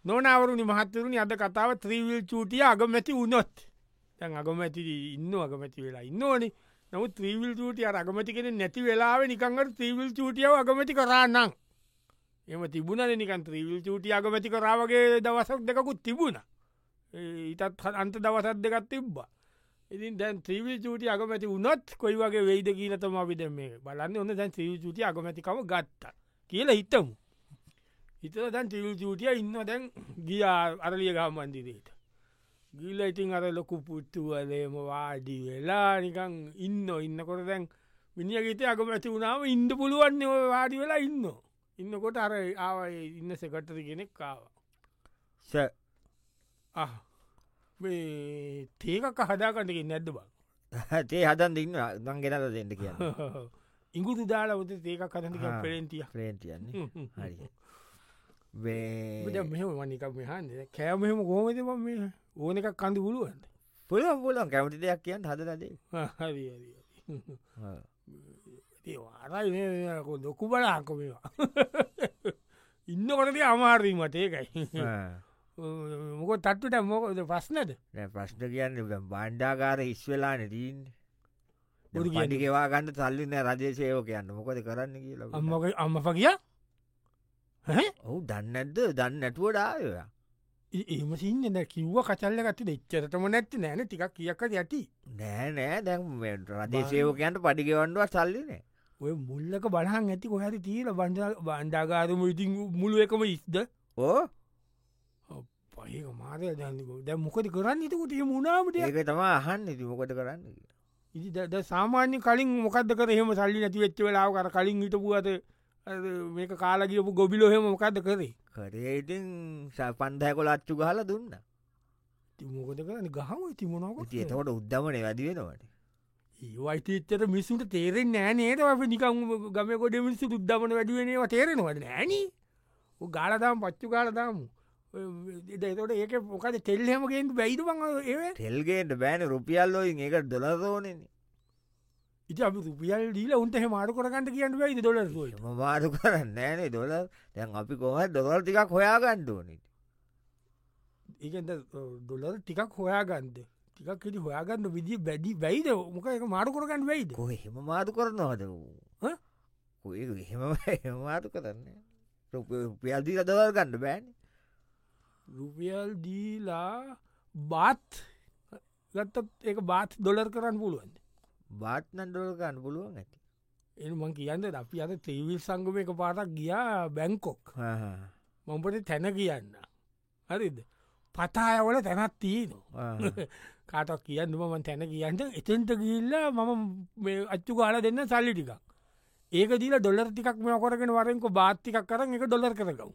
නොනවරුණි මහත්තරුණි අද කතාව ත්‍රීවිල් චූටිය අගමැති වුණොත් තැන් අගමැති ඉන්න අගමැති වෙලා ඉන්න ඕනි නමු ත්‍රීවිල් චූටිය අගමති කෙන නැති වෙලාව නිකංගට ත්‍රීවිල් චූටියාව අගමැති කරන්නම් එම තිබුණ නිකන් ත්‍රීවිල් චූටිය අගමැති කරාවගේ දවසක් දෙකුත් තිබුණ ඊටත් අන්ත දවසත් දෙකත් තිබ්බා ඉතින් දැන් ත්‍රීවිල් චූටිය අගමැති වුණොත් කොයි වගේ වෙයිද කියීලතම අපිට මේ බලන්න ඔන්න දැන් ත්‍රීවිල් චූටිය අගමැතිකම ගත්ත කියලා හිතමු හිතල දැන් ත්‍රීවිල් චූටිය ඉන්න දැන් ගිය අරලිය ගහ මන්දිරයට ගිල්ල ඉතින් අර ලොකු පුට්ටුවලේම වාඩි වෙලා නිකං ඉන්නකොට දැන් මිනිිය ගීත අගමැති වුණාම ඉන්ඩ පුළුවන්න වාඩි වෙලා ඉන්නකොට අර ආවයි ඉන්න සෙකටරි කෙනෙක් කාව මේ තේකක් හදාකටකින් නැද්ද බං තේ හදන් ඉන්න දන් ගෙනල දෙන්න කිය ඉංගුතු දාලා ොත තේකක් හදක පෙරෙන්ටිය ප්‍රේන්ටියන්නේ හරි මෙම මනිකක් මෙහන් කෑමහෙම ගෝමති මේ ඕන එකක් කඳු පුළුවන්ද පුලන් කැමති දෙයක් කියන්න හදලදේ ආරයි දොකු බලාකොමවා ඉන්න කොටද අමාරීමට ඒකයි මොක තත්තුට මොකද ප්‍රශ්නද ප්‍රශ්න කියන්න බණ්ඩාකාර ඉස්වෙලාන දීන් ගිවා ගන්න සල්ලින්න රජය සේව කියන්න මොකද කරන්න කියලා අම්මප කිය ඔහු දන්නඇද්ද දන්න නැතුවට ආයවා ඒම සින්න කිව්ව කචල්ල ගත්ති එච්චරටම නැත්ති නෑන ටිකක් කියක්ක ඇති නෑ දැන් රජේ සේවකයන්ට පඩිගවන්ඩුව සල්ලිනේ ඔය මුල්ලක බලහන් ඇති කොහැරි තීල බණ්ඩාගාරම ඉතින් මුළු එකම ඉස්ද ඕ පඒක මාරය දන්නක දැ මොකද කරන්න ඉතකුට මුණනාමට ඒක තම අහන්න ඉති මොකට කරන්න ඉති ද සාමාන්‍ය කලින් මොකද කරහෙම සල්ලි නැති වෙච්ච වෙලාව කර කලින් හිටපුුවත මේක කාලගියපු ගොබිලොහෙම මොකක්ද කරේ කරේඉතින් සපන්දය කොල අච්චු ගහල දුන්න තිමෝකද කරන්න ගහම තිමුණක තියතකොට උද්දමන වැඩි වෙනවට ඒවයිතච්චට මිස්සුට තේරෙන් නෑනේට අප නිකම් ගම ගොඩ මිස්සු උද්දමන වැඩුවනවා තේරෙනවට නෑන ගාලදාම් පච්චු කාලදාමු එතට ඒක මොකද තෙල්හෙමගෙන් බැයිතු බං ඒ තෙල්ගේට බෑන රුපියල්ලෝයින් ඒක දොලදෝනන ඉති අප රුපියල් දීල උන්ටහ මාරු කරගන්නට කියන්න බයිද දොලරයි මාරු කරන්න නෑනේ දොල දැන් අපි කොහ දොල් ටිකක් හොයා ගණ්ඩුවනට ඒකද දොලර ටිකක් හොයා ගන්ද ටිකක් හිටි හොයාගන්න විදි බැඩි බැයිද මොක එක මාරු කරගන්න වෙයිද හෙම මාතු කරනවාද එහෙම මාතු කරන්න රුපියල්දී දවල් ගන්න බෑන රුපියල් දීලා බාත් ගත්තත් ඒ බාත් දොලර් කරන්න පුළුවන්ද බාට්නන් ඩොලගන්න පුළුවන් ඇති එමන් කියන්න අපි අද තේවිල් සංගම එක පාටක් ගියා බැංකොක් මොම්පට තැන කියන්න හරිද පතායවල තැනත් තියනවා කාටක් කියන්න මන් තැන කියන්න එතෙන්ට ගිල්ල මම අච්චු කාල දෙන්න සල්ලි ටිකක් ඒක දීල ඩොලර් ටිකක් මේ කොරගෙන වරෙන්ක බාත්තිකක් කරන එක ඩොලර් කරගව්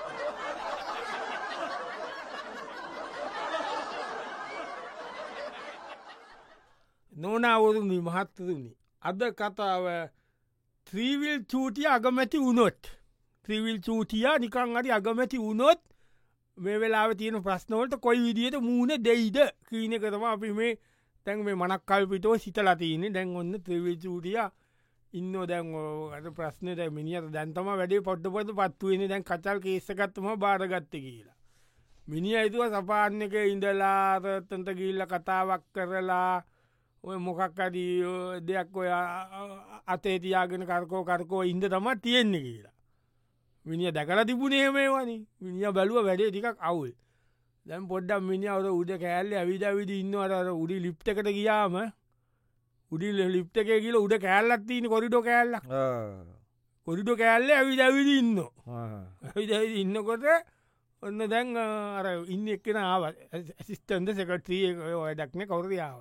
නොනවරුණි මහත්තරුණි අද කතාව ත්‍රීවිල් චූටිය අගමැති වුණොත් ත්‍රීවිල් චූටිය නිකං අරි අගමැති වුණොත් මේ වෙලා තියෙන ප්‍රශ්නවලට කොයි විදියට මූුණ දෙයිද කීන කරම අපි මේ තැන් මේ මනක් කල්පිටෝ සිතලතියන්නේ දැන් ඔන්න ත්‍රීවිල් චූටිය ඉන්න දැන් අට ප්‍රශ්නයට මිනිියට දැන්තම වැඩේ පොට්ටපොත පත්තුවෙන දැන් කචල් කේසකත්තුම බාරගත්ත කියලා. මිනි අයිතුව සපාන්න එක ඉඳලාතන්ට ගිල්ල කතාවක් කරලා ඔය මොකක්කදී දෙයක් ඔය අතේ තියාගෙන කරකෝ ඉන්ද තම තියෙන්නේ කියලා. මිනිිය දැකල තිබුණේ මේ වනි මිනිිය බැලුව වැඩේ ටිකක් අවුල් දැම් පොඩ්ඩම් මිනිියවර උඩ කෑල්ල ඇවිද විදි ඉන්නවට උඩි ලිප්ට එකට ගියාම උඩි ලිප්ට එක කියල උඩ කෑල්ලත් තියන කොරිඩෝ කෑල්ල කොරිඩෝ කෑල්ල ඇවිද ඇවිදි ඉන්න ඇවිද ඉන්නකොට ඔන්න දැන් අර ඉන්න එක්කෙන ආව ඇසිස්ටන්ද සෙකට්‍රිය ඔය දක්න කවුරයාව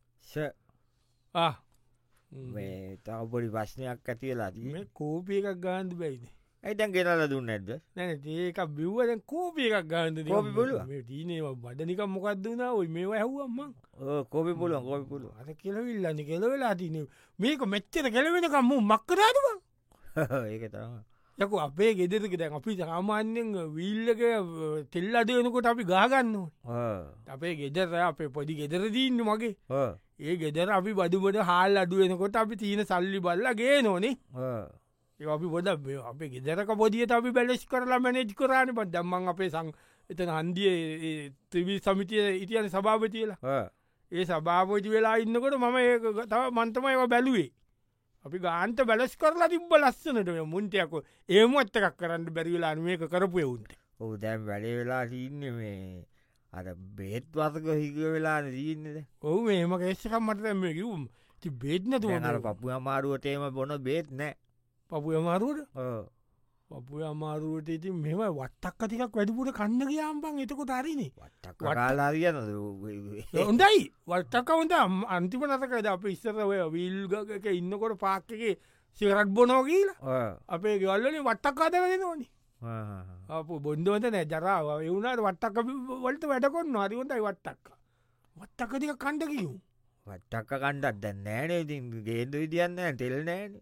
මේ තවපොඩි ප්‍රශ්නයක් ඇතිවෙලා මේ කෝපිය එකක් ගාන්ධ බැයිද ඇයිතන් ගෙනල දුන්න ඇද නැන ඒක බිව්වද කෝපිය එකක් ගාන්ධ කෝපි පුළුව දීනවා බඩනිකම් මොකක්දුනා ඔයි මේ ඇහුවම්මන් කෝපි පුළුවන් කෝපි පුළුව අත කෙලවිල්ලන්න කෙලවෙලා තින මේක මෙච්චර කෙලවෙනකම් මු මක්කරාටවා ඒක තම යකු අපේ ගෙදෙරක දැන් අපි සාමාන්‍යෙන් වීල්ලක තෙල් අදයනකොට අපි ගාගන්න අපේ ගෙදර අපේ පොඩි ගෙදර දීන්න මගේ ඒ ගෙදර අපි බඩුබට හාල් අඩුවෙනකොට අපි තියන සල්ලි බල්ලගේ නොනේ ඒ අපි බොද අපේ ගෙදරක පොදියට අපි බැලෙස් කරලා මැනෙජ් කරන පත් දම්මන් අපේ එතන හන්දිය ත්‍රවී සමිතිය ඉතියන සභාපතියලා ඒ සභාපති වෙලා ඉන්නකොට මම ඒ තව මන්තම ඒව බැලුවේ අපි ගාන්ත බැලස් කරලා තිබ්බ ලස්සනට මුන්ටයක ඒමුවත් එකක් කරන්න බැරිවෙලා මේක කරපු එවුන්ට ඔහු දැම් වැඩේ වෙලා තින්න මේ අර බේත් වසක හික වෙලා දීන්නද ඔහු මේම කේෂකම් මට දැම කිවුම් ති බේත්නතු අර පපු අමාරුවටේම බොන බේත් නෑ පපු අමාරුවට පපු අමාරුවට ඉති මෙම වත්තක් අතිකක් වැඩිපුට කන්න ගියාම්බන් එතකොට අරිනේ කාලාරියන හොඳයි වත්තක්ක හොඳ අන්තිම නතකද අප ඉස්සරවය විල්ගක ඉන්නකොට පාක්කගේ සිරත් බොනෝ කියලා අපේ ගල්ලන වත්තක්කාදවද නොනි අප බොන්්දවත නෑ ජරාව එවුණට වත්තක්ක වලට වැඩකොන්න අරිවොන්ටයි වත්තක්ක වත්තක්කතික කණ්ඩ කියූ වට්ටක්ක කණ්ඩත් දැන් නෑනේ ඉතින් ගේන්ද විදිියන්න තෙල් නෑන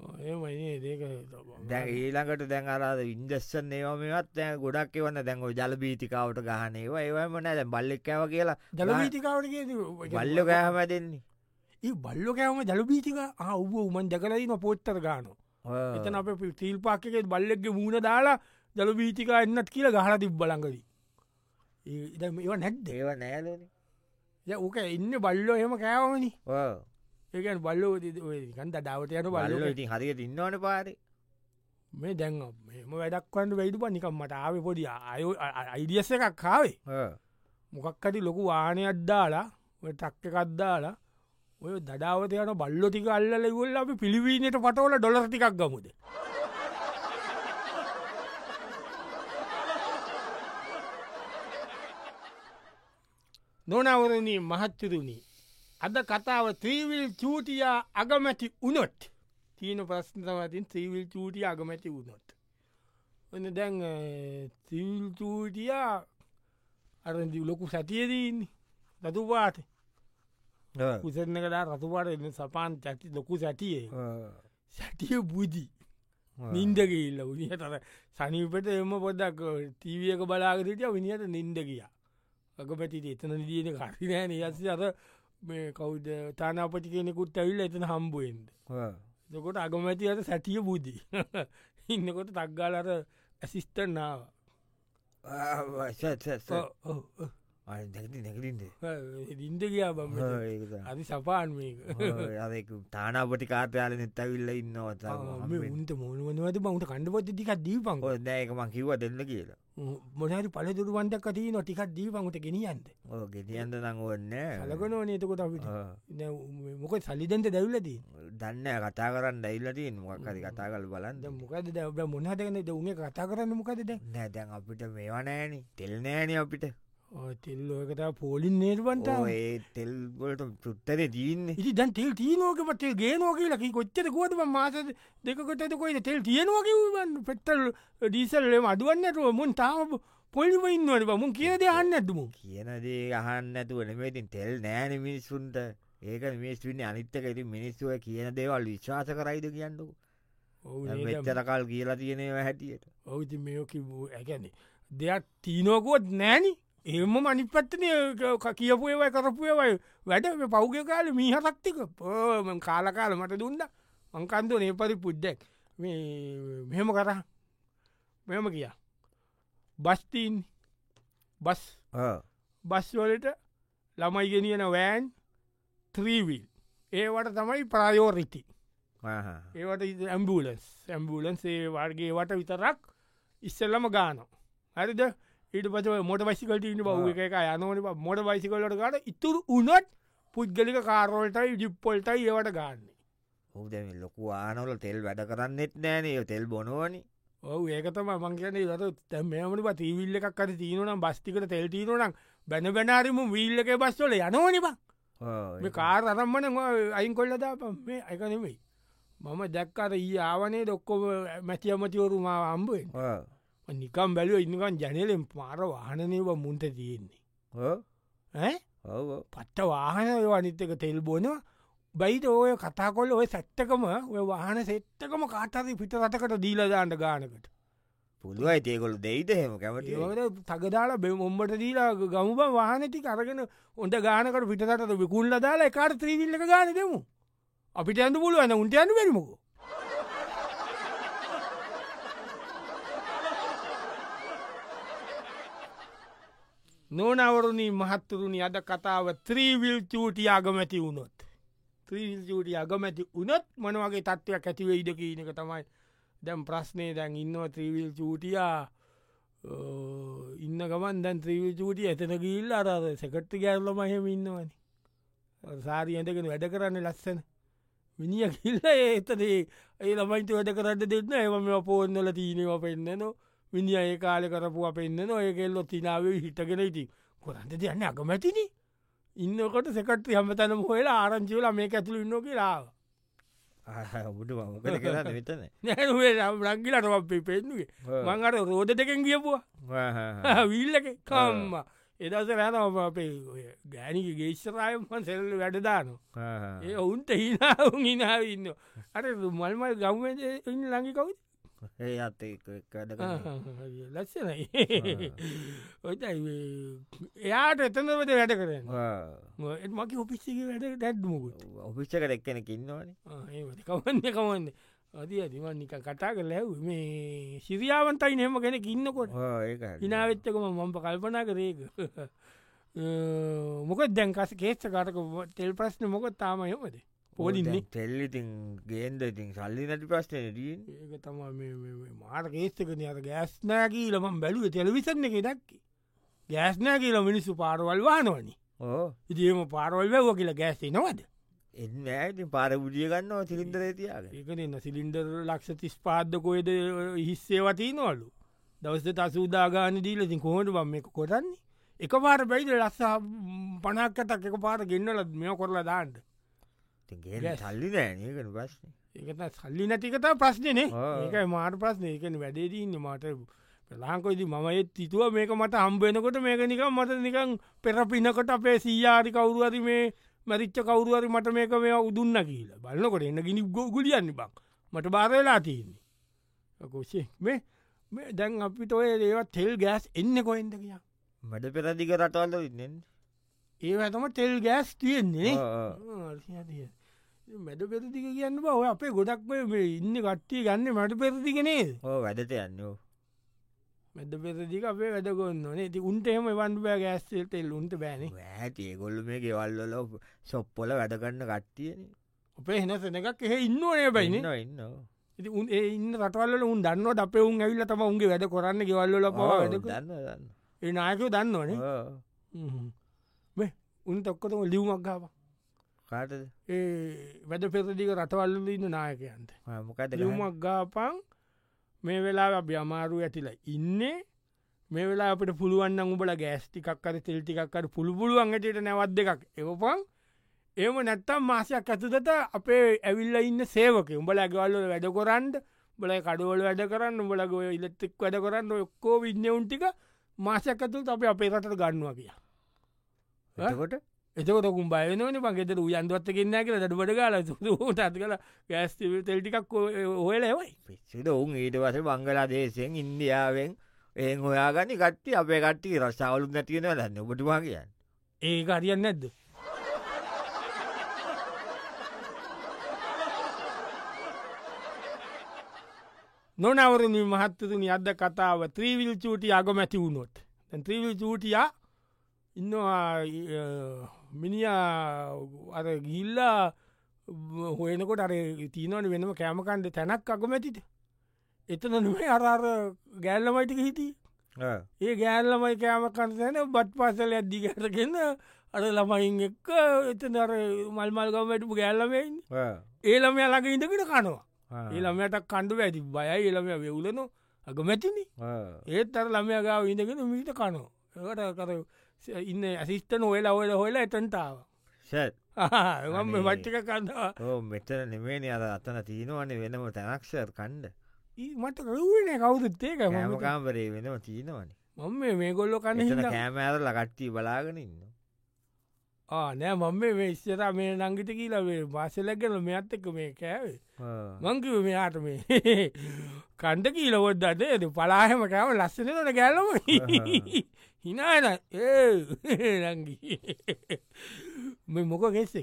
දැ ඊළඟට දැන් අරද ඉන්දස්සන් ඒවමත් දැ ගොඩක් එවන්න දැන්ග ජල බීතිකාවට ගහනේවා ඒවම නෑ දැ බල්ලෙක්කව කියලා ජලබීතිකාවට බල්ල ගෑහම දෙන්නේ ඒ බල්ලො කෑම ජලබීතික උබ උමන් දැකලයින පොත්තර ගානු එතන අප තීල් පාක්කෙත් බල්ලෙක්ගේ මූුණ දාලා ජලබීතිකා එන්නත් කියලා ගහල තිබ් බලඟදී ඒ නැත් ඒව නෑලන ඕක ඉන්න බල්ලෝ එහෙම කෑවමනි ඒකන් බල්ලෝ ගන්ත ඩාවට යන බල්ල ඉතින් හරියට ඉන්නවන පාරි මේ දැන් එම වැඩක්වන්න වැඩු පනිකම් මට ආව පොඩි අයෝ අයිඩියස්ස එකක් කාවේ මොකක්කති ලොකු වානය අද්දාලා ටක්ක කද්දාලා ඔය දඩාවත යන බල්ලොතික අල්ල ඉවල්ල අපි පිළිවීනයට පටවල ඩොලර්ටිකක් ගමුද නොනවරණී මහත්තරුණී අද කතාව ත්‍රීවිල් චූටියා අගමැති උනොත් තියන ප්‍රශ්නතවතින් ත්‍රීවිල් චූටිය අගමැති වුණොත් ඔන්න දැන් තිවිල් චූටියා අරදි ලොකු සැතියදන්නේ රතුපාට උසරන කලා රතුපාට එන්න සපාන් චැති ලොකු සැටියේ සැටිය බුදි නින්දගඉල්ල උනිහතර සනිපට එම පොඩක් තීවියක බලාගරටිය විනිහට නින්ද ගියා අගපැති එතන දියන කරිනෑන යස අර මේ කවුද තානාපති කෙනෙකුත් ඇවිල්ල එතන හම්බුවෙන්ද දකොට අගමැති අත සැටිය බුදී ඉන්නකොට තක්ගාලර ඇසිස්ටර් නාව නැකලින්ද ඉන්ද ගියා බම අදි සපාන් මේක තානාපටි කාර්යාල නෙත් ඇවිල්ල ඉන්නවත උන්ට මොනුවනවද බවුට කණ්ඩපොත ටිකක් දීපං දැකම කිව දෙන්න කියලා මොනහරි පලතුරුවන්ටක් කතිී නොටිකක් දීපංට ගෙනියන්ද ගෙනියන්ද නං ඔන්න සලකන නතකොට අපිට මොක සල්ලිදන්ට දැවල්ලදී දන්න කතා කරන්න දැල්ලටීන් මොක්කරි කතා කල බලන්න මොකද දැ මොනහදගන දවුණ කතා කරන්න මොකද නෑ දැන් අපිට මේවනෑන තෙල් නෑන අපිට තෙල්ලෝකට පෝලින් නේර්වන්ට ඒ තෙල්ගොලට චුත්තර දීන්න ඉති දැන් තෙල් තියනෝක තෙල් ගේනෝ කියලකි කොච්චර ගෝතම මාස දෙකට කොයි තෙල් තියනවා කිවන්න පෙට්ටල් ඩීසල්ලම අදුවන්නටුව මුන් තාම පොලිව ඉන්නවට මුන් කියද අන්න ඇතුමු කියනදේ අහන්න ඇතුව නෙමේතින් තෙල් නෑන මිනිස්සුන්ට ඒක මිස්වින්න අනිත්තක ඉති මිනිස්සුව කියන දේවල් විශ්වාස කරයිද කියන්නු මෙච්චරකල් කියලා තියෙනව හැටියට ඔවුති මේෝකි ඇගැන්නේ දෙයක් තීනෝකුවත් නෑනි එම මනිපත්තන කියපු ඒවයි කරපු ඒවයි වැඩ පෞග කාල මීහරක්තික පෝම කාලකාල මට දුන්න අංකන්ද නේපරි පුද්දැක් මෙහෙම කර මෙම කියා බස්තීන් බස්වලට ළමයි ගෙනියන වෑන් ත්‍රීවිල් ඒවට තමයි ප්‍රයෝරිටි ඒවට ඇම්බූලන්ස් ඒ වර්ගේ වට විතරක් ඉස්සල්ලම ගානෝ හරිද ඊට පස මොට වයිසිකට ඉන්න බව එක යනවන මොට වයිසිකලට ගට ඉතුරු උනොත් පුද්ගලික කාරෝල්ටයි ජිප්පොල්ටයි ඒවට ගන්නේ ඔහුද ලොකු ආනවල තෙල් වැඩ කරන්නෙත් නෑනේ තෙල් බොනුවනි ඔහු ඒකතම මංගන ත මෙමට තීවිල්ල එකක් අද තියනනම් බස්තිකට තෙල් තිීනනම් බැන බැනාරිම වීල්ල එක බස්වල යනවනිබා මේ කාර අරම්මන අයින් කොල්ලදා මේ එක නෙමෙයි මම දැක්කාට ඊ ආවනේ දොක්කොම මැතියමතිවරුමා අම්බුවෙන් නිකම් බැලුව ඉන්නකන් ජනලෙන් පාර වාහනනව මුන්ට තියෙන්නේ පට්ට වාහන අනිත්තක තෙල් බොනවා බයිට ඔය කතා කොල්ල ඔය සැත්තකම ඔය වාහන සෙත්තකම කාටරි පිට රටකට දීලදාන්න ගානකට පුළුවයි තේකොල දෙයිද හෙම කැමති තගදාලා බෙ ඔම්බට දීලා ගමුබ වාහනති කරගෙන ඔොන්ට ගානකට පිටට විකුල්ල දාලා එකාට ත්‍රීවිල්ලක ගාන දෙමු අපිට ඇඳ පුළුවන්න උන්ට යන්න බැරිමකෝ නොනවරුණී මහත්තුරුණි අද කතාව ත්‍රීවිල් චූටිය අගමැති වුණොත්. ත්‍රීවිල් චූටිය අගමැති උනොත් මොනවගේ තත්ත්වයක් ඇතිව ඉඩකීනක තමයි දැම් ප්‍රශ්නය දැන් ඉන්නව ත්‍රීවිල් චූටියා ඉන්න ගමන් දැන් ත්‍රීවිල් චූටිය ඇතන ගිල්ල අර සෙකට්ටි ගැරලම හෙම ඉන්නවනි සාරි ඇඳගෙන වැඩ කරන්න ලස්සන මිනිිය කිල්ල ඒතදේ ඒ ළමයින්ට වැඩ කරන්න දෙන්න ඒම මෙ පෝන්නල තිීනව පෙන්න්නන මිනි ඒ කාල කරපුුව පෙන්න්න ඔය කෙල්ලො තිනාව හිටගෙන ඉති කොරන්ට දෙයන්න අගමැතින ඉන්නකොට සෙකට්‍රි හමතනම හොලා ආරංචිවල මේ ඇතුළ ඉන්න කියලාව ඔබට මකට කරන්න විතන නැේ රංගිලට අපේ පෙන්නුගේ මංගට රෝධ දෙකෙන් ගියපුවා විල්ලක කම්ම එදස රෑනම අපේ ගෑනික ගේශ්රායමන් සෙල්ල වැඩදානු ඒ ඔවුන්ට හිනාවුන් හිනාව ඉන්න අර මල්මල් ගම්ම ඉන්න ලඟි කවුද ඒ අත ලස්සනයි ඔයි එයාට එතනවද වැඩ කරන්න මක ඔපිස්සික වැඩ දැඩ්මුක ඔපිච්චක එක්කෙනෙ ඉන්නවන කවන්න කවන්න අද ඇතිවන් නික කතා කර ලැව් මේ සිරියාවන්තයි නෙම කෙනෙ ඉන්නකොට හිනාවෙච්චකම මම්ප කල්පනා කරේක මොක දැන්කස කේච්ච කාටක තෙල් ප්‍රශ්න මොක තාම යොමද පෝදින්නේ තෙල්ලිතින් ගේන්ද ඉතින් සල්ලි නැති ප්‍රශ්නය දී ඒක තම මාට කේස්තකන අත ගෑස්නෑ කියීලම බැලුව ටෙලිවිසන්න එක දක්කි ගෑස්නෑ කියල මිනිස්සු පාරවල් වානවනි ඉතිම පාරවල් වැව කියලා ගෑස්සේ නවද එන්න ඇති පාර පුඩිය ගන්නවා සිලින්දර තියාග ඒකනන්න සිලින්ඩර් ලක්ෂ තිස් පාද්දකොයද හිස්සේවතිී නොලු දවස්ත අසූදාගාන දීලතින් කොහොට බම් එක කොටන්නේ එක පාර බැයිද ලස්ස පනක්කතක් එක පාර ගෙන්න්නලත් මෙ කොරලා දාන්ට සල්ලි නෑනකට ප්‍රශ්න ඒකත සල්ලි නැතිකත ප්‍රශ්නයනේ ඒකයි මාට ප්‍රශ්නය එකන වැඩේදන්න මට ප්‍රලාංකොයිද මම ඒත් තිතුව මේක මට හම්බෙනකොට මේක නික මට නිකං පෙරපිනකොට අපේ සීයාරි කවුරුවරි මේ මරිච්ච කවරුවරි මට මේක මේ උදුන්න කියල බලන්නකොට එන්න ගිනි ගුලියන්න බක් මට බාරවෙලා තියන්නේ කොසේ මේ දැන් අපිට ඔය ඒවත් තෙල් ගෑස් එන්න කොහෙන්ද කිය මට පෙරදික රටවල්ල ඉන්න ඒ ඇතම තෙල් ගෑස් තියෙන්නේ මැඩ පෙරදික කියන්න බව අපේ ගොඩක් මේ ඉන්න කට්ටිය ගන්න මට පෙරදිකනේ වැඩට යන්න මැද පෙරදික අපේ වැඩගොන්න ති උන්ට එම වන්ඩ බෑ ගෑස්තෙල් තෙල් උන්ට බෑන ඇතිය ගොල්ල මේ ගෙවල්ලල සොප්පොල වැඩගන්න කට්ටියන අපේ හෙන සෙනකක් එහ ඉන්න ඒ බයින ඉන්න ඉති උන් ඒ ඉන්න රටවල්ල උන් දන්න අපේ උන් ඇවිල්ල තම උන්ගේ වැඩ කරන්න ගෙවල්ල පවා වැඩ දන්න ඒ නායකෝ දන්න ඕනේ උන් තොක්කොතම ලියවමක් ගාව කාට ඒ වැඩ පෙරදික රටවල්ල ඉන්න නායකයන්ට මොකද ලියවමක් ගාපන් මේ වෙලා අපි අමාරු ඇතිලා ඉන්න මේ වෙලා අපට පුළුවන් උබල ගෑස්ටිකක්කර තෙල්ටිකක්කර පුළුවන්ගටට නැවත් දෙකක් එවපන් ඒම නැත්තම් මාසයක් ඇතුදට අපේ ඇවිල්ල ඉන්න සේවක උඹල ඇගවල්ල වැඩ කොරන්ඩ බල කඩුවල වැඩ කරන්න උඹලග ඉලෙක්ටෙක් වැඩ කරන්න ඔක්කෝ විඤ්ඥවුන්ටික මාසයක් ඇතුත් අප අපේ රටට ගන්නවා කිය එතකොට එතකොට කුම් බයනවන පගෙතර උයන්දුවත්ත කියන්න කියල දඩුවට කාල ට කල ගෑස් තෙල්ටිකක් හොයලවයි පිසිද ඔවුන් ඊට වස බංගලා දේශයෙන් ඉන්දියාවෙන් ඒ හොයාගනි කට්ටි අපේ කට්ටි රස්සාවලු නැතියෙන දන්න ඔබටවා කියන්න ඒ අරියන්න නැද්ද නොනවරණි මහත්තතුනි අද කතාව ත්‍රීවිල් චූටිය අගමැති වුණොත් ත්‍රීවිල් චූටියා ඉන්නවා මිනිා අර ගිල්ලා හොයනකොට අර තිීනවන වෙනම කෑමකන්ඩ තැනක් අගමැතිට එතන නේ අරාර ගෑල්ලමයිටික හිටිය ඒ ගෑල්ලමයි කෑමකන් තැන බත් පාසල ඇද්දි ගැටගෙන අර ළමයින් එක්ක එතන අර මල්මල් ගමටපු ගෑල්ලමයින් ඒළම ළඟ ඉඳකට කනවා ඒළමයට කණ්ඩු ඇති බයයි ඒළම වෙවුලන අගමැතිනි ඒත් අර ළමය ගාව ඉඳගෙන මීට කනෝ ඒකට කර ඉන්න ඇසිස්ටන ඔයලා ඔයල හොලා එතන්ටාව ගම වට්ටික කන්නවා මෙතර නෙමේන අද අතන තිීනවන්නේ වෙනම තැනක්ෂර් කණ්ඩ මට කරුවන කවුදත් ඒක මකාම්බරේ වෙනම තිීනවන මම මේ ගොල්ලො කන්න කෑමෑර ලකට්ටී බලාගෙන ඉන්න නෑ මම මේ ඉස්සර මේ නංගිට කියලවේ මාසලැගල මෙත් එක්ක මේ කෑවේ මංකිව මෙයාට මේ කණ්ඩ කියීලවොත් අදේද පලාහෙම කෑම ලස්සනට ගැල්ලම හිනාන නංගි මේ මොක කෙස්සෙක්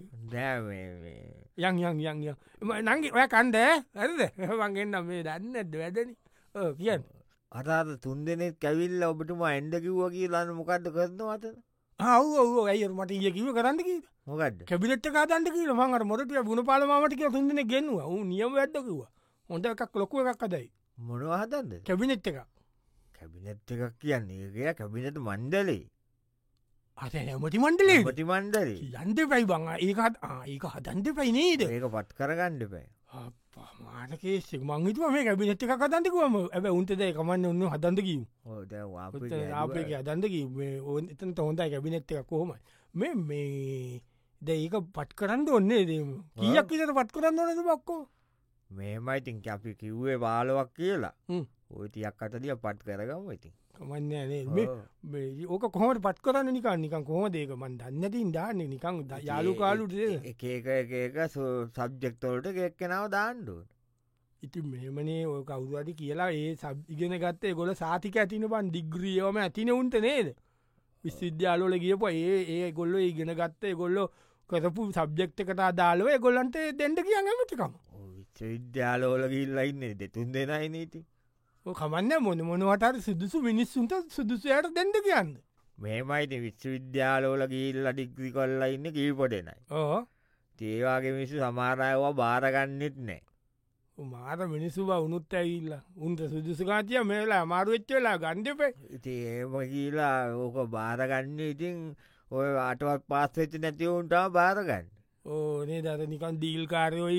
යන් නංගි ඔය කණ්ඩ ඇද වන්ගෙන්න්න මේ දන්න ඇද වැදන කියන්න අතාද තුන් දෙනෙත් කැවිල්ල ඔබටම ඇන්ඩ කිව්ව කියලාන්න මොකක්ද කරනවා අතන ඔව ඇයි මට ඒ කිව කරන්නකි මොකක්ද කැබිලට කාදන්ට කියල මඟට මොට ගුණ පාලමටික තුන්දන ගෙන්වා ූ නියම ඇදකිව හොඳ එකක් ලොකුව එකක් අදයි මොනවාහතන්ද කැබිනෙට් එක කැබිනට් එකක් කියන්නේ ඒ කැබිනට මණ්ඩලේ අත ඇමති මණ්ඩලේ පති මණ්ඩලේ යන්ත පයි බං ඒකත් ඒක හදන්ට පයි නේද ඒක පත් කරගණ්ඩ පෑ මාටකේ මංහිතුව මේ කැබිනට් එක කතන්ටකුවම ඇබ උන්තද එකමන්න ඔන්න හදන්දකිව ආපක අදන්දක එතන හොඳයි කැබිනෙට් එක කොහොමයි මේ දැඒක පත් කරන්න ඔන්නේ දේම කියක් විට පත් කරන්න ඕනද බක්කෝ මේමයිඉතින් අපි කිව්වේ බාලවක් කියලා ඔයතියක් අතදිය පත් කරගම ඉතින් කමන්න ඕක කොහට පත් කරන්න නිකන් නිකන් කොහොම දේක මන් දන්නතින් දාන්න නිකං යාලු කාලුට එක සබ්ජෙක්තෝල්ට එක්කෙනාව දාණ්ඩුවට ඉති මෙමනේ ඔය කවුරදි කියලා ඒ සබ් ඉගෙන ගත්තේ ගොල සාතික ඇතින බන් දිග්‍රියෝම ඇතින උන්ට නේද විශ්විද්‍යාලෝල ගියප ඒ ගොල්ල ඉගෙන ගත්තේ ගොල්ලො කරපු සබ්ජෙක්්කට දාලව ගොල්ලන්ට දෙඩ කිය ඇමතිකම විද්‍යාලෝල ගිල්ලයින්නේ දෙතුන් දෙනයි නීති කමන්න මොන මොනවටට සුදුසු මිනිස්සුන්ට සුදුසයට දෙඩ කියන්න මේමයිති විශ්වවිද්‍යාලෝල ගිල්ල ඩික්්‍රි කොල්ල ඉන්න කීපොටෙනයි ඒවාගේ මිනිස්සු සමාරයවා බාරගන්නෙත් නෑ මාර මිනිස්සු බ උනුත් ඇයිල්ල උන්ට සුදුසුකාතිය මේලා අමාරු වෙච්චවෙලා ගණ්ඩපේ ඉති ඒම කියලා ඕක බාරගන්න ඉතින් ඔය අටවත් පාස් වෙච්ච නැතිවුන්ටා බාරගන්න ඕ නේ දර නිකන් දීල් කාරයෝයි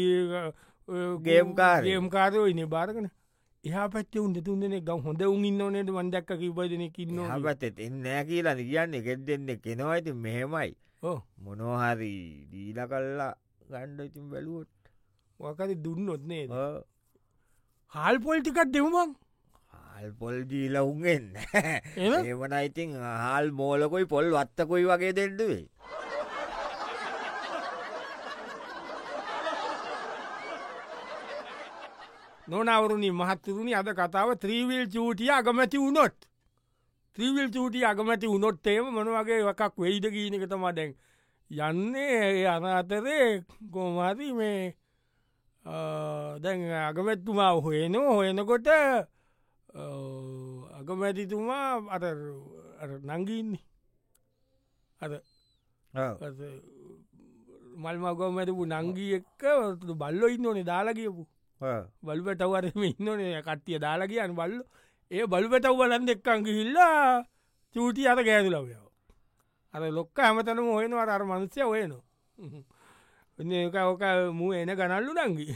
ගේම් කාරයෝ ඉන බාරගන එහ පච්ච උන්ට තුන්දෙනෙ ගම් හොඳ උන් ඉන්න නට වන්දක්ක කිබදන කින්න පත් එන්නෑ කියලා කියන්න එකෙත් දෙන්න කෙනවා ඇති මෙහෙමයි මොනෝහරි දීල කල්ලා ගණ්ඩ ඉතින් බැලුවොත් වකද දුන්නොත්නේ හල් පොල්ටිකත් දෙවමන් හල් පොල් ජීල උන්ගෙන් ඒවන ඉතින් හල් මෝලකොයි පොල් වත්තකොයි වගේ දෙඩුවේ නොනවරුණි මහත්තරුණි අද කතාව ත්‍රීවිල් චූටිය අගමැති වුණොත් ත්‍රීවිල් චූටිය අගමැති වුණොත් ඒම මොනවගේ වකක් වෙයිද කියීනකතම දැන් යන්නේ අන අතරේ ගෝමාරි මේ දැන් අගමැත්තුමා හොයනෝ හොයනකොට අගමැතිතුමා නංගින්නේ මල්මගොමැතිපු නංගී එක්ක බල්ලො ඉන්න ඕනේ දාලා කියපු බලපටවරම ඉන්නනේ කට්ටිය දාලා කියන්න බල්ල ඒ බලපටව බලන් දෙක්කන් ගිහිල්ලා චූටි අත ගෑදුලවයෝ අර ලොක්ක ඇමතනම හොයනවා අර මනුස්්‍යය හොයනවා එක ඕක මූ එන ගනල්ලු නංගි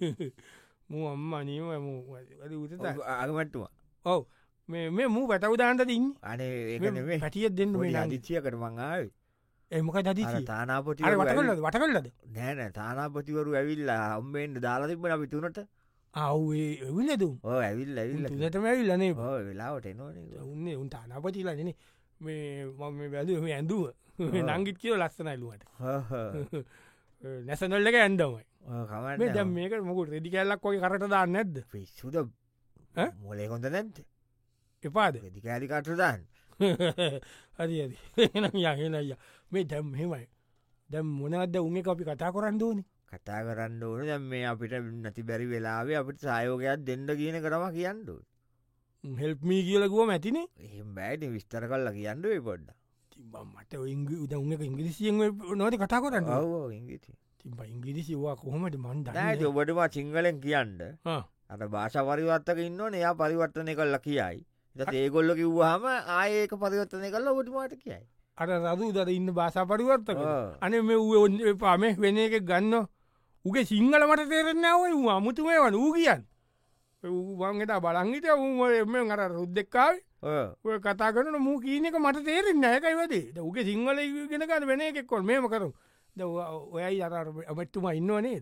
මූ අම්ම නීම උත අගමට්ටුවා ඔව මේ මූ පැටවදාන්ට දින්න අනේ පැටිය දෙන්න අදිච්චිය කරමං ආව එමක දදි තානාපොති වට කල්ලද නෑන තානාපතිවරු ඇවිල්ලා අම්බෙන්ට දාලා තිබන අපි තුනට අව්ේ එවිල්ලතු ඇවිල් ඇවිල්ල නටම ඇවිල්ලනේ වෙලාවට එන උන්නේ උන් තානාපතිලන මේ මම වැැදුව මේ ඇඳුව නංගිත් කියව ලස්සනයිලුවට නැසනල්ලක ඇන්දමයි දැම් මේක මොකුට රෙදි කැල්ලක් වගේ කරට දාන්න නැද්ද පිස්සුද මොලේ හොඳ නැද්ද එපාද රෙදි කෑලි කටදාන්න හරි එනම් යහෙනය මේ දැම් හෙමයි දැම් මොනවද උන් අපි කතා කරන්න ඕනි කතා කරන්න ඕන දැම් මේ අපිට නැති බැරි වෙලාවේ අපිට සයෝගයක් දෙන්න කියන කරම කියන්නඩු හෙල්ප්මී කියලකුව ඇතිනේ එහෙම බෑට විස්තර කල්ලා කියන්නඩුවේ පොඩ්ඩ මට උද උන් ඉංග්‍රිසියෙන් නොට කතා කරන්න ඉංගිති තිබ ඉංගිරිසිවා කොහොමට මන්ද ඔබටම සිංහලෙන් කියන්න අට භාෂ පරිවත්තක ඉන්නවන එයා පරිවර්තනය කල්ලා කියයි ඒගොල්ල කිව්වාම ආයක පරිවර්තනය කල්ල ඔබටමට කියයි අර රදු දර ඉන්න භාෂා පරිවර්තක අනේ මේ ඔන්න පාම වෙන එක ගන්න උගේ සිංහල මට තේරෙන්න්නවයි අමුතුමේ වන වූ කියන්න වන්ගට බලංගිට එම අර රුද්දෙක්කාව ඔය කතා කරන මූ කීනක මට තේරෙන්න ඇකයි වදේ උගේ සිංහල ගෙනකන්න වෙන එකෙක්කොල් මේම කරු ඔයයි අර අමැත්තුමා ඉන්නවනේ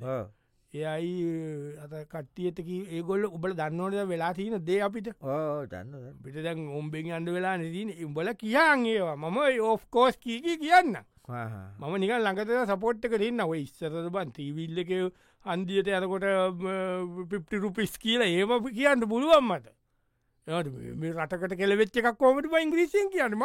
එයයි අත කට්ටියතක ඒගොල්ල උබල දන්නවනද වෙලා තියන දේ අපිට දන්න පිට දැන් ඔම්බෙන් අන්ඩ වෙලා නතින උඹල කියන් ඒවා මම ඔෆ්කෝස් කීකි කියන්න මම නික ළඟතර සපෝට්ක රන්න ඔය ඉස්සරද බන් තීවිල්ල එක අන්දියට යනකොට පිප්ටි රුපිස් කියලා ඒම කියන්න පුළුවන් මට මේ රටකට කෙලවෙච්ච එකක් කෝමට ඉංග්‍රීසියෙන් කියන්නම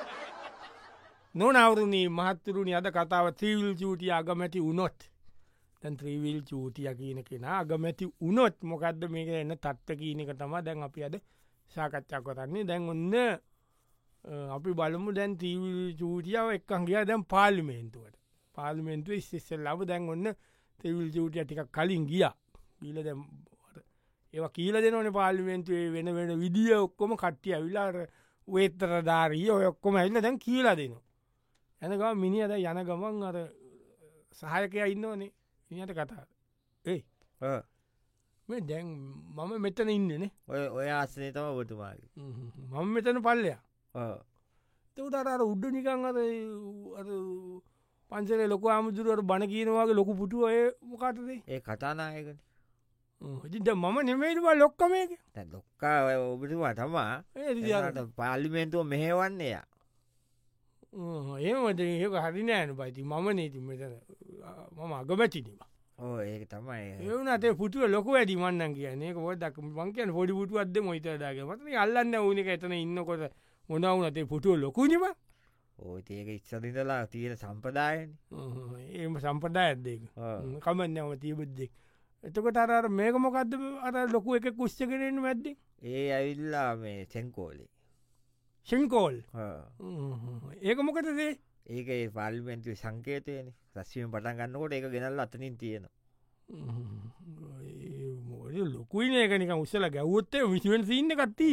නොනවරුණී මහත්තුරුණි අද කතාව ත්‍රීවිල් චූටිය අගමැති වුණොත් තැන් ත්‍රීවිල් චූතිය කියන කෙන අගමැති උනොත් මොකක්ද මේක එන්න තත්ත කියන එක තම දැන් අපි අද සාකච්ඡා කරන්නේ දැන් ඔන්න අපි බලමු දැන් තීවිල් චූටියාව එක්කන් ගියා දැන් පාලිමේන්තුවට පාලිමේන්තුව ඉස්සෙල් ලබ දැන් ඔන්න තෙවිල් චූටිය ටික කලින් ගියා ගීල දැම් ඒවා කියීල දෙනවන පාලිමේන්තුවේ වෙන වෙන විදිිය ඔක්කොම කට්ටිය ඇවිලාට වේත්තර ධාරී ඔය ඔක්කොම ඇල්ල දැන් කියලා දෙනවා ඇනක මිනිියද යන ගමන් අර සහයකය ඉන්නවනේ ඉනිට කතා ඒ මේ දැන් මම මෙතන ඉන්නනේ ඔය ආසනය තම ඔබතුමාගේ මම මෙතන පල්ලයා තවටර උඩ්ඩ නිකං අද පන්සල ලොක ආමුදුරුවට බණ කියනවාගේ ලොකු පුටුව ඔය මොකටදේ ඒ කතානායකට ඉතිට මම නෙමේටවා ලොක්කමේක ලොක්කා ඔබතුවා තමා පාලිමේන්තුව මෙහෙවන්නේය ඒමට ඒක හරි නෑන පයිති මම නීති මෙතන මම අගමැතිනීම ඒක තමයි ඒනතේ පුටුව ලොක වැඩි මන්නන් කියන්නේ ොදක් මංකයන් පොඩි පුටු අද මොයිතරදාගේ මතන අල්ලන්න ඕනක එතන ඉන්නකොට මොනවනතේ පුටුව ලොකුනිම ඕ ඒක ඉස්සදිදලා තියෙන සම්පදායන ඒම සම්පදායත්දක කමන්නම තිීබද්දෙක් එතකොට අර මේක මොකක්ද අර ලොකු එක කුෂ්චකරෙන් වැද්දි ඒ ඇවිල්ලා මේ සෙංකෝලේ සිංකෝල් ඒක මොකටදේ ඒක පාල්මෙන්තු සංකේතයන රස්වීම පටන් ගන්නකොට ඒක ගෙනල්ල අතනින් තියෙන ලොකුයින ඒකනික උස්සල ගැව්වොත්තේ විසිුවෙන් සින්න කත්තිී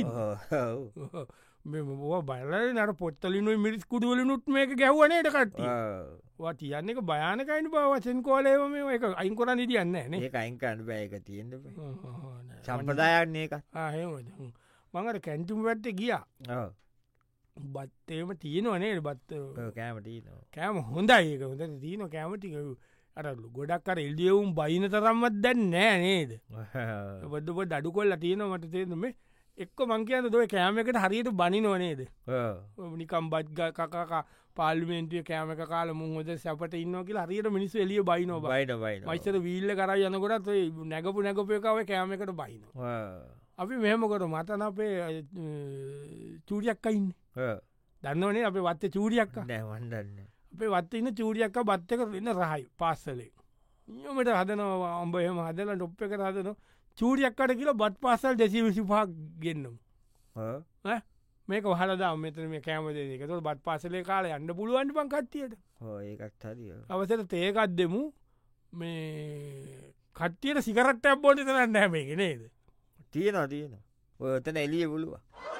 බල නට පොත්තලිනුයි මිරිස් කුඩුවල නුත් මේක ගැව්වනයට කට්ටිය තියන්න එක භයානකයින පවසෙන් කෝලේම එක අයින් කොරන්න දියන්න න ඒ අයින්කන්න බෑක තියෙන සම්පදායන්නේ එක මඟට කැන්ටුම් වැට්ට ගියා බත්තේම තියෙනවනේ බත් කෑමට කෑම හොඳයි ඒක හොඳ තියන කෑමටික අර ගොඩක් කර එල්දියවුම් බයින තරම්මත් දැන් නෑ නේද බොද්දපොත් අඩු කොල්ල තියෙනවට තේනම එක්ක මංකයන්න දොය කෑම එකට හරියට බනි නොනේද නිකම් බද්ග කකා පාල්ිමේන්තුව කෑමක කාල මුහොද සැපට ඉන්න කියලා හරියට මිනිස් එලිය බයිනෝ බයිට මයිසර වීල්ල කර යනකොටත් නැගපු නැගපයකාව කෑමකට බයින අපි මෙහමකොට මතන අපේ චූරියක්ක ඉන්න දන්නවනේ අප වත්ත චූරියක්ක නැවන්දන්න අපේ වත්ත ඉන්න චූරියක්ක බත්තක වෙන්න රහයි පාස්සලේ නියමට හදනවා අම්බ එහම හදල ඩොප්ප එක හදන චූරියක්කට කියලා බත් පාසල් දෙසි විසිපා ගෙන්නම් මේක හලදා මෙතන මේ කෑමද එක තුො බත් පාසලේ කාල යන්න පුළුවන්ට පන් කට්ටියට ඒකත් හරි අවසට තේකත් දෙමු මේ කට්ටියට සිකරට්ටක් බෝඩි තරන්න හැමේගෙනේද තියෙනවා ඔය ඔතන එලිය පුළුව